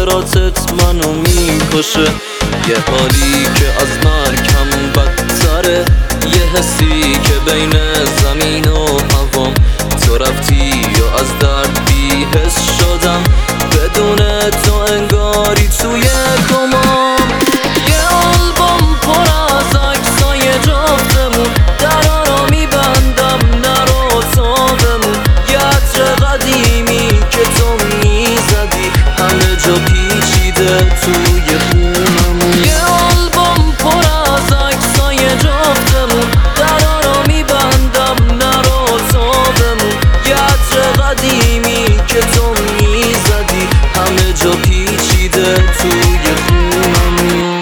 خاطراتت منو میکشه، یه حالی که از مرگ هم بدتره، یه حسی که بین زمین و هوام. تو رفتی یا از درد بی‌حس شدم، بدون تو انگاری توی کمام. یه آلبوم پر از عکسای جفتمون، درا رو میبندم نرو تا بمون. یه عطر قدیمی که تو میزدی همه جا پیچیده توی خونمون. یه آلبوم پر از عکسای جفتمون، درا رو میبندم نرو تا بمون. یه عطر قدیمی که تو میزدی همه جا پیچیده توی خونمون.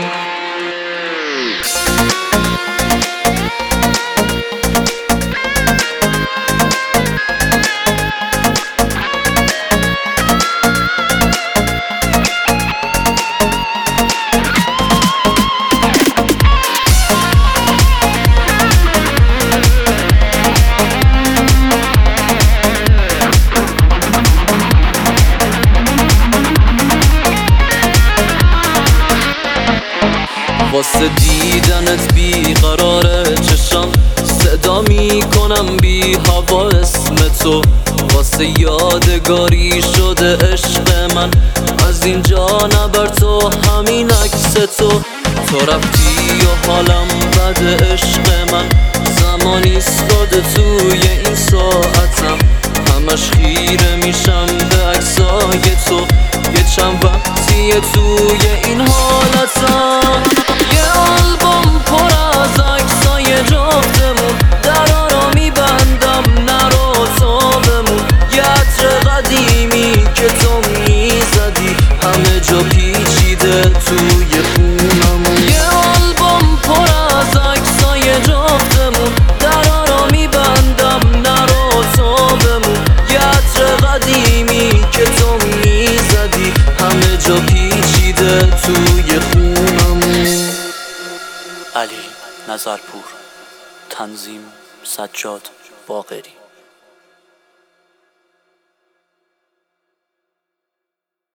واسه دیدنت بیقراره چشم، صدا میکنم بی هوا اسم تو. واسه یادگاری شده عشق من، از اینجا نبر تو همین عکس تو. تو رفتی و حالم بد عشق من، زمانی ایستاده توی این ساعتم. همش خیره میشم به عکسای تو، یه چند وقتیه توی این حالتم. یه آلبوم پر از عکسای جفتمون، درا رو میبندم نرو تا بمون. یه عطر قدیمی که تو میزدی همه جا پیچیده توی خونمون. یه آلبوم پر از عکسای جفتمون، درا رو میبندم نرو تا بمون. یه عطر قدیمی که تو میزدی همه جا پیچیده توی خونمون. علی نظرپور، تنظیم سجاد باقری.